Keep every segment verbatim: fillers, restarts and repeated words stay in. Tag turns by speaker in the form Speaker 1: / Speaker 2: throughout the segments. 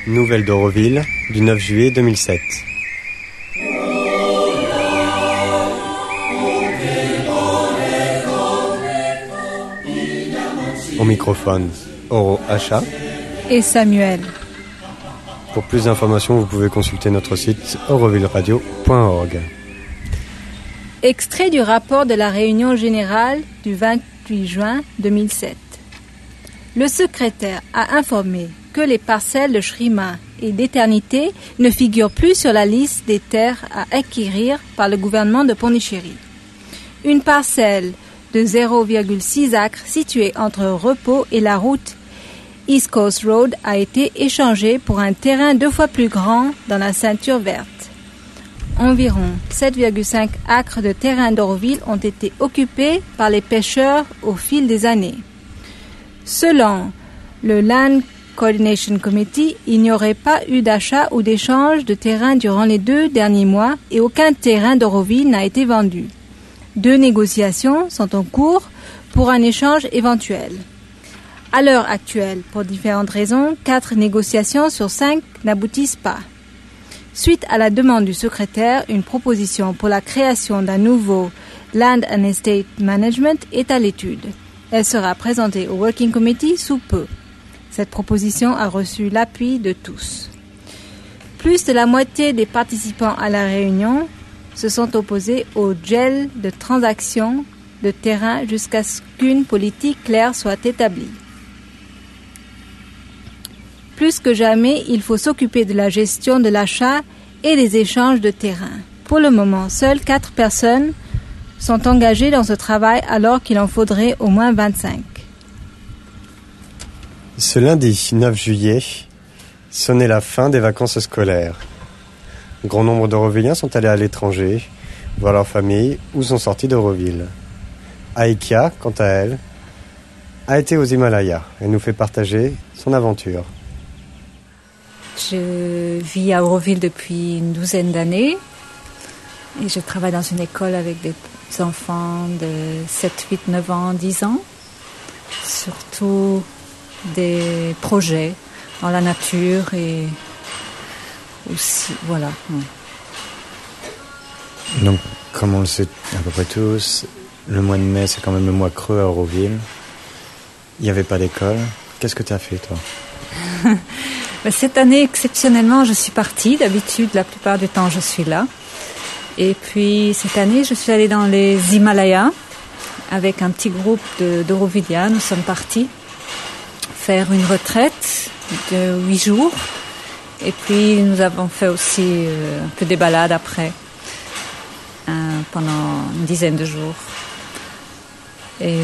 Speaker 1: Nouvelles d'Auroville, du neuf juillet deux mille sept. Au microphone, Oro Hacha
Speaker 2: et Samuel.
Speaker 1: Pour plus d'informations, vous pouvez consulter notre site aurovilleradio point org.
Speaker 2: Extrait du rapport de la réunion générale du vingt-huit juin deux mille sept. Le secrétaire a informé que les parcelles de Shrima et d'Éternité ne figurent plus sur la liste des terres à acquérir par le gouvernement de Pondichéry. Une parcelle de zéro virgule six acres située entre Repos et la route East Coast Road a été échangée pour un terrain deux fois plus grand dans la ceinture verte. Environ sept virgule cinq acres de terrain d'Auroville ont été occupés par les pêcheurs au fil des années. Selon le Land Coordination Committee, il n'y aurait pas eu d'achat ou d'échange de terrain durant les deux derniers mois et aucun terrain d'Auroville n'a été vendu. Deux négociations sont en cours pour un échange éventuel. À l'heure actuelle, pour différentes raisons, quatre négociations sur cinq n'aboutissent pas. Suite à la demande du secrétaire, une proposition pour la création d'un nouveau Land and Estate Management est à l'étude. Elle sera présentée au Working Committee sous peu. Cette proposition a reçu l'appui de tous. Plus de la moitié des participants à la réunion se sont opposés au gel de transactions de terrain jusqu'à ce qu'une politique claire soit établie. Plus que jamais, il faut s'occuper de la gestion de l'achat et des échanges de terrain. Pour le moment, seules quatre personnes sont engagées dans ce travail alors qu'il en faudrait au moins vingt-cinq.
Speaker 1: Ce lundi neuf juillet sonnait la fin des vacances scolaires. Un grand nombre d'Aurovilliens sont allés à l'étranger, voir leur famille ou sont sortis d'Auroville. Aikia, quant à elle, a été aux Himalayas et nous fait partager son aventure.
Speaker 3: Je vis à Auroville depuis une douzaine d'années et je travaille dans une école avec des enfants de sept, huit, neuf ans, dix ans. Surtout des projets dans la nature et aussi, voilà.
Speaker 4: Donc, comme on le sait à peu près tous, le mois de mai, c'est quand même le mois creux à Auroville. Il n'y avait pas d'école. Qu'est-ce que tu as fait, toi ?
Speaker 3: Cette année, exceptionnellement, je suis partie. D'habitude, la plupart du temps, je suis là. Et puis, cette année, je suis allée dans les Himalayas avec un petit groupe de, d'Aurovilliens. Nous sommes partis faire une retraite de huit jours. Et puis, nous avons fait aussi euh, un peu des balades après, euh, pendant une dizaine de jours. Et...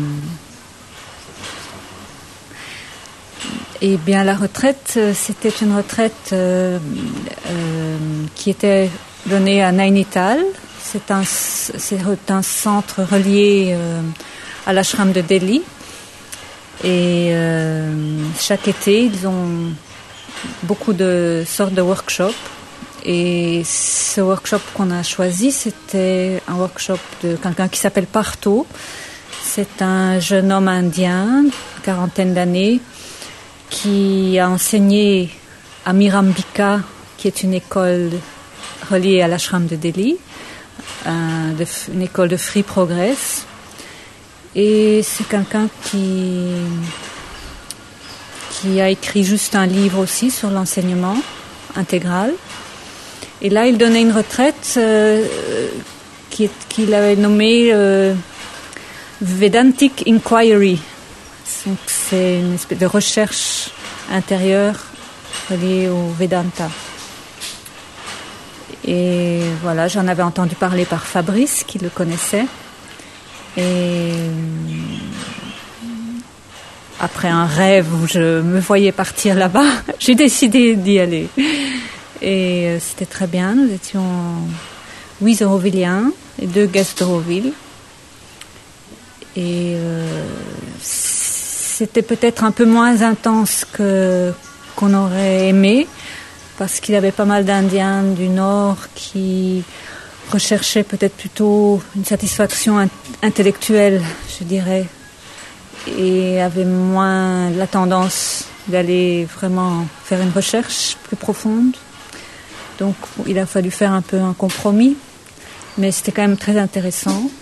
Speaker 3: Eh bien, la retraite, c'était une retraite euh, euh, qui était donnée à Nainital. C'est un, c'est un centre relié euh, à l'ashram de Delhi. Et euh, chaque été, ils ont beaucoup de sortes de workshops. Et ce workshop qu'on a choisi, c'était un workshop de quelqu'un qui s'appelle Partho. C'est un jeune homme indien, quarantaine d'années, qui a enseigné à Mirambika, qui est une école reliée à l'ashram de Delhi, euh, de, une école de Free Progress. Et c'est quelqu'un qui, qui a écrit juste un livre aussi sur l'enseignement intégral. Et là, il donnait une retraite euh, qui, qu'il avait nommée euh, Vedantic Inquiry. Donc, c'est une espèce de recherche intérieure reliée au Vedanta. Et voilà, j'en avais entendu parler par Fabrice, qui le connaissait. Et après un rêve où je me voyais partir là-bas, j'ai décidé d'y aller. Et c'était très bien. Nous étions huit Aurovilliens et deux guests d'Auroville. Et euh, c'était peut-être un peu moins intense que, qu'on aurait aimé, parce qu'il y avait pas mal d'Indiens du Nord qui recherchaient peut-être plutôt une satisfaction intellectuelle, je dirais, et avaient moins la tendance d'aller vraiment faire une recherche plus profonde. Donc il a fallu faire un peu un compromis, mais c'était quand même très intéressant.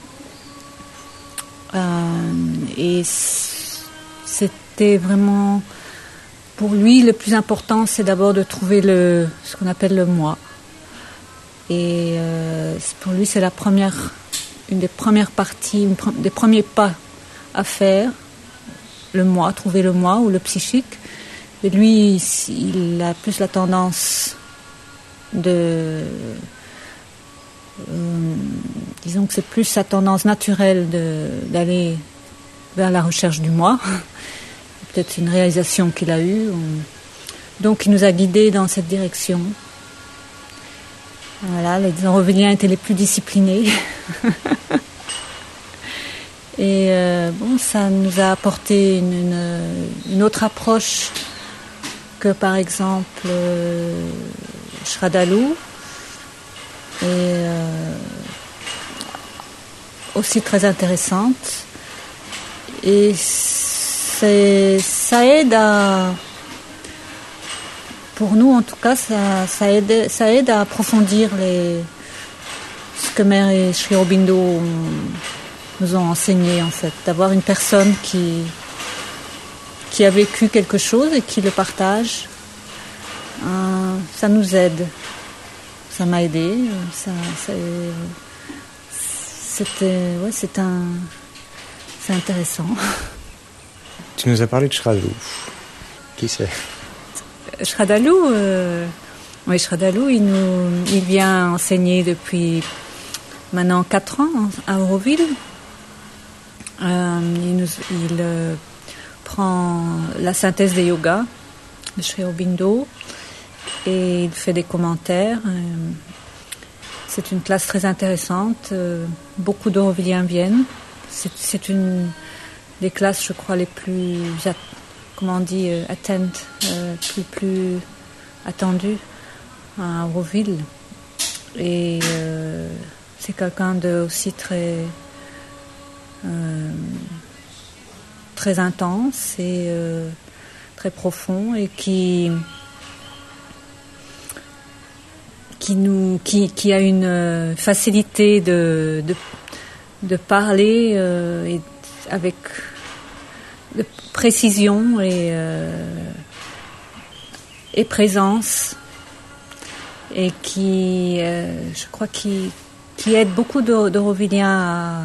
Speaker 3: Euh, et c'était vraiment, pour lui, le plus important, c'est d'abord de trouver le, ce qu'on appelle le moi. Et euh, pour lui, c'est la première, une des premières parties, une pre- des premiers pas à faire, le moi, trouver le moi ou le psychique. Et lui, il a plus la tendance de... Euh, disons que c'est plus sa tendance naturelle de, d'aller vers la recherche du moi. Peut-être une réalisation qu'il a eue. Donc il nous a guidés dans cette direction. Voilà, les Aurovilliens étaient les plus disciplinés. Et euh, bon, ça nous a apporté une, une, une autre approche que par exemple euh, Shradhalou. Et euh, aussi très intéressante. Et c'est, ça aide à... Pour nous, en tout cas, ça, ça, aide, ça aide à approfondir les, ce que Mère et Sri Aurobindo nous ont enseigné, en fait. D'avoir une personne qui, qui a vécu quelque chose et qui le partage, euh, ça nous aide. Ça m'a aidé. Ça, ça, c'était, ouais, c'est un, c'est intéressant.
Speaker 1: Tu nous as parlé de Shradhalou. Qui c'est ?
Speaker 3: Shradhalou, euh, oui, Shradhalou, il nous, il vient enseigner depuis maintenant quatre ans à Auroville. Euh, il nous, il euh, prend la synthèse des yogas de Sri Aurobindo et il fait des commentaires. Euh, c'est une classe très intéressante. Euh, beaucoup d'Aurovilliens viennent. C'est, c'est une des classes, je crois, les plus, comment on dit, euh, attend, euh, plus, plus attendues à Auroville. Et euh, c'est quelqu'un de aussi très, euh, très intense et euh, très profond et qui, qui nous, qui, qui a une facilité de, de, de parler euh, et avec de précision et, euh, et présence et qui, euh, je crois, qui, qui aide beaucoup d'Aurovilliens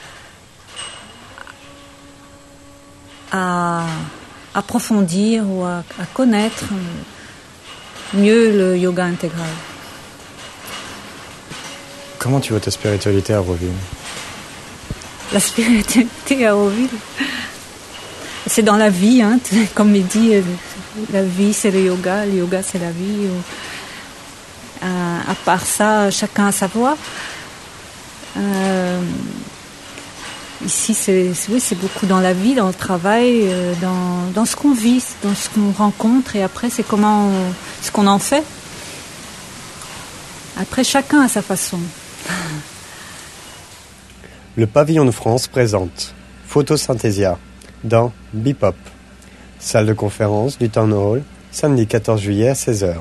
Speaker 3: à, à approfondir ou à, à connaître mieux le yoga intégral.
Speaker 1: Comment tu vois ta spiritualité à Auroville ?
Speaker 3: La spiritualité à Auroville, c'est dans la vie, hein, comme il dit, la vie c'est le yoga, le yoga c'est la vie. Euh, à part ça, chacun a sa voie. Euh, ici, c'est, c'est, oui, c'est beaucoup dans la vie, dans le travail, euh, dans, dans ce qu'on vit, dans ce qu'on rencontre, et après c'est comment, on, ce qu'on en fait. Après, chacun a sa façon.
Speaker 1: Le Pavillon de France présente Photosynthesia dans Bipop, salle de conférence du Town Hall, samedi quatorze juillet à seize heures.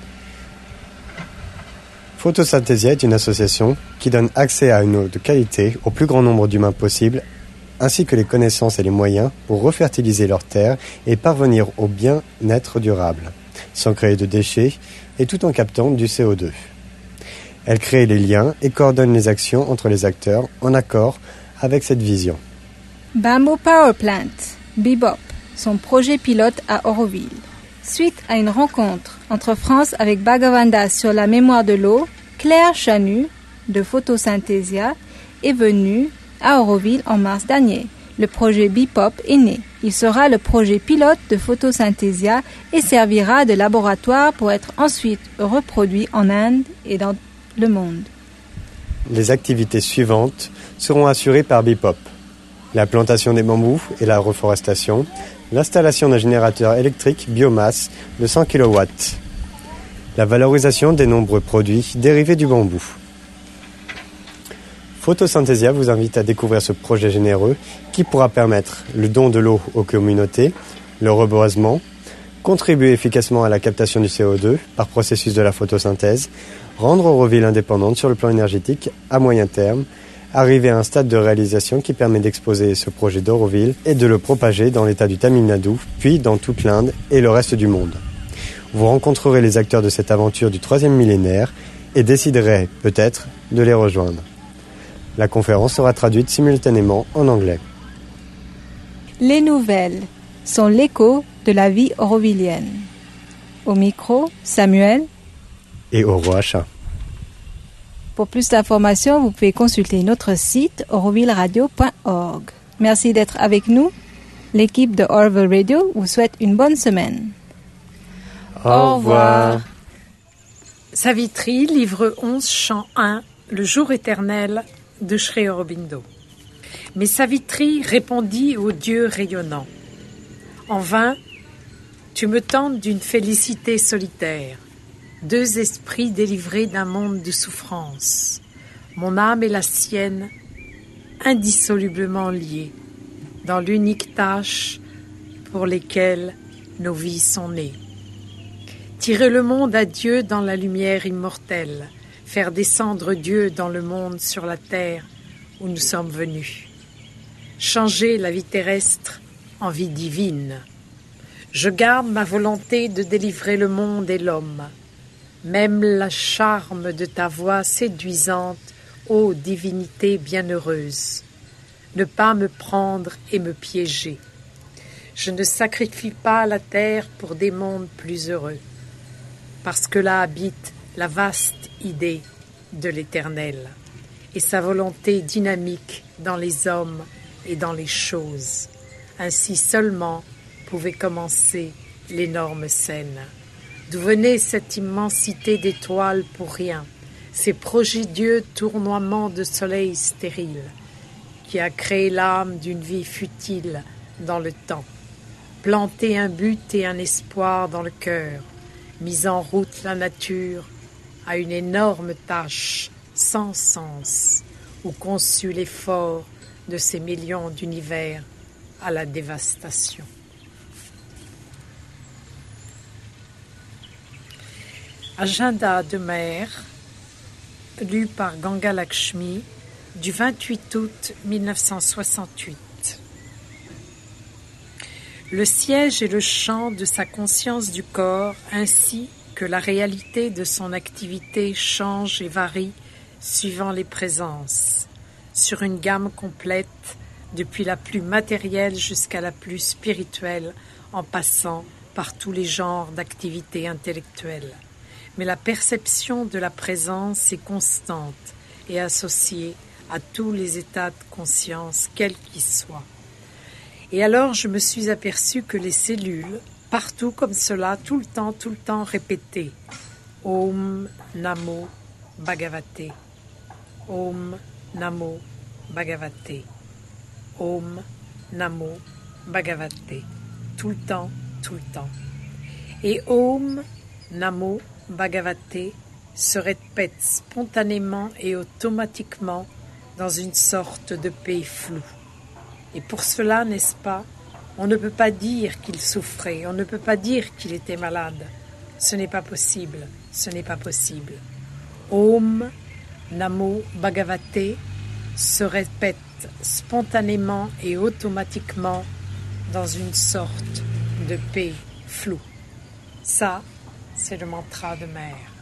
Speaker 1: Photosynthesia est une association qui donne accès à une eau de qualité au plus grand nombre d'humains possible, ainsi que les connaissances et les moyens pour refertiliser leurs terres et parvenir au bien-être durable, sans créer de déchets et tout en captant du C O deux. Elle crée les liens et coordonne les actions entre les acteurs en accord avec cette vision.
Speaker 2: Bamboo Power Plant, Bebop, son projet pilote à Auroville. Suite à une rencontre entre France avec Bhagavanda sur la mémoire de l'eau, Claire Chanu, de Photosynthesia, est venue à Auroville en mars dernier. Le projet Bipop est né. Il sera le projet pilote de Photosynthesia et servira de laboratoire pour être ensuite reproduit en Inde et dans le monde.
Speaker 1: Les activités suivantes seront assurées par Bipop. La plantation des bambous et la reforestation, l'installation d'un générateur électrique biomasse de cent kilowatts, la valorisation des nombreux produits dérivés du bambou. Photosynthesia vous invite à découvrir ce projet généreux qui pourra permettre le don de l'eau aux communautés, Le reboisement, contribuer efficacement à la captation du C O deux par processus de la photosynthèse, rendre Auroville indépendante sur le plan énergétique à moyen terme, arriver à un stade de réalisation qui permet d'exposer ce projet d'Auroville et de le propager dans l'état du Tamil Nadu, puis dans toute l'Inde et le reste du monde. Vous rencontrerez les acteurs de cette aventure du troisième millénaire et déciderez peut-être de les rejoindre. La conférence sera traduite simultanément en anglais.
Speaker 2: Les nouvelles sont l'écho de la vie aurovillienne. Au micro, Samuel
Speaker 1: et Oroacha.
Speaker 2: Pour plus d'informations, vous pouvez consulter notre site auroville radio point org. Merci d'être avec nous. L'équipe de Orville Radio vous souhaite une bonne semaine.
Speaker 1: Au revoir.
Speaker 5: Savitri, livre onze, chant un, le jour éternel de Sri Aurobindo. Mais Savitri répondit au Dieu rayonnant. En vain, tu me tentes d'une félicité solitaire, deux esprits délivrés d'un monde de souffrance, mon âme et la sienne, indissolublement liées, dans l'unique tâche pour lesquelles nos vies sont nées. Tirer le monde à Dieu dans la lumière immortelle, faire descendre Dieu dans le monde sur la terre où nous sommes venus. Changer la vie terrestre en vie divine. Je garde ma volonté de délivrer le monde et l'homme. Même le charme de ta voix séduisante, ô divinité bienheureuse. Ne pas me prendre et me piéger. Je ne sacrifie pas la terre pour des mondes plus heureux, parce que là habite la vaste idée de l'Éternel et sa volonté dynamique dans les hommes et dans les choses. Ainsi seulement pouvait commencer l'énorme scène. D'où venait cette immensité d'étoiles pour rien, ces prodigieux tournoiements de soleil stériles, qui a créé l'âme d'une vie futile dans le temps, planté un but et un espoir dans le cœur, mis en route la nature à une énorme tâche sans sens, ou conçu l'effort de ces millions d'univers à la dévastation. Agenda de mer, lu par Ganga Lakshmi, du vingt-huit août mille neuf cent soixante-huit. Le siège et le champ de sa conscience du corps, ainsi que la réalité de son activité changent et varient suivant les présences, sur une gamme complète, depuis la plus matérielle jusqu'à la plus spirituelle, en passant par tous les genres d'activités intellectuelles. Mais la perception de la présence est constante et associée à tous les états de conscience, quels qu'ils soient. Et alors je me suis aperçu que les cellules, partout comme cela, tout le temps, tout le temps répétées, Om Namo Bhagavate, Om Namo Bhagavate, Om Namo Bhagavate, tout le temps, tout le temps. Et Om Namo Bhagavate se répète spontanément et automatiquement dans une sorte de paix floue. Et pour cela, n'est-ce pas, on ne peut pas dire qu'il souffrait, on ne peut pas dire qu'il était malade. Ce n'est pas possible, ce n'est pas possible. Om Namo Bhagavate se répète spontanément et automatiquement dans une sorte de paix floue. Ça, c'est le mantra de mer.